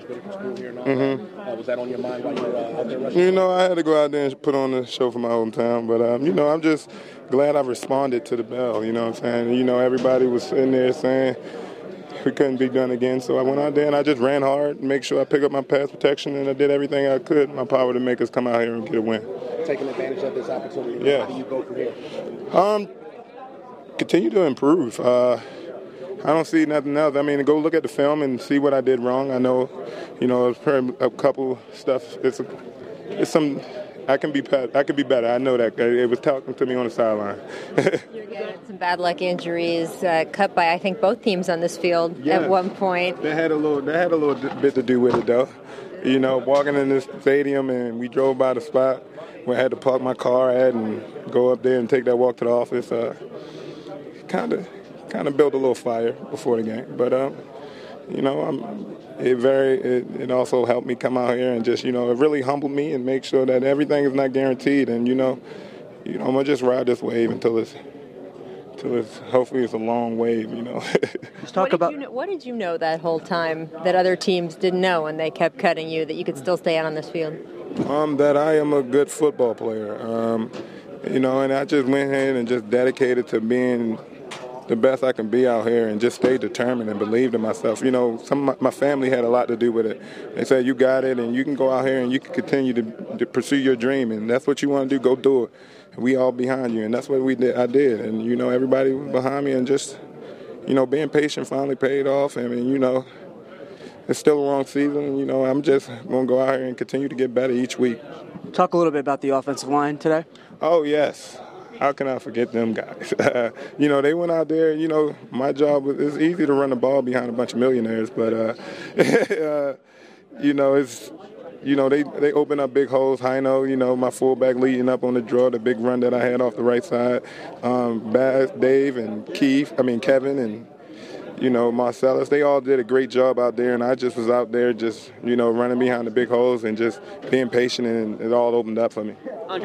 ready for school here and all that. Was that on your mind while you were out there rushing? You know, I had to go out there and put on a show for my hometown, but, you know, I'm just glad I responded to the bell, you know what I'm saying? You know, everybody was sitting there saying we couldn't be done again, so I went out there and I just ran hard, make sure I picked up my pass protection, and I did everything I could in my power to make us come out here and get a win. Taking advantage of this opportunity, yeah. How do you go from here? Continue to improve. I don't see nothing else. I mean, go look at the film and see what I did wrong. I know, you know, a couple stuff. It's some. I can be better. I know that. It was talking to me on the sideline. You're getting some bad luck injuries, cut by I think both teams on this field at one point. They had a little bit to do with it though. You know, walking in this stadium and we drove by the spot where I had to park my car at and go up there and take that walk to the office. Kind of built a little fire before the game, but you know, it also helped me come out here and just, you know, it really humbled me and make sure that everything is not guaranteed, and you know, I'm gonna just ride this wave until it's hopefully it's a long wave, you know. Let's talk what did you know that whole time that other teams didn't know when they kept cutting you that you could still stay out on this field? That I am a good football player, you know, and I just went ahead and just dedicated to being the best I can be out here and just stay determined and believed in myself. You know, my family had a lot to do with it. They said, you got it, and you can go out here and you can continue to pursue your dream, and that's what you want to do, go do it. And we all behind you, and that's what I did. And, you know, everybody was behind me, and just, you know, being patient finally paid off. I mean, you know, it's still a long season. You know, I'm just going to go out here and continue to get better each week. Talk a little bit about the offensive line today. Oh, yes. How can I forget them guys? You know, they went out there, you know, my job was, it's easy to run the ball behind a bunch of millionaires, but, you know, it's, you know, they open up big holes. Heino, you know, my fullback leading up on the draw, the big run that I had off the right side. Baz, Dave, and Kevin, and, you know, Marcellus, they all did a great job out there, and I just was out there just, you know, running behind the big holes and just being patient, and it all opened up for me.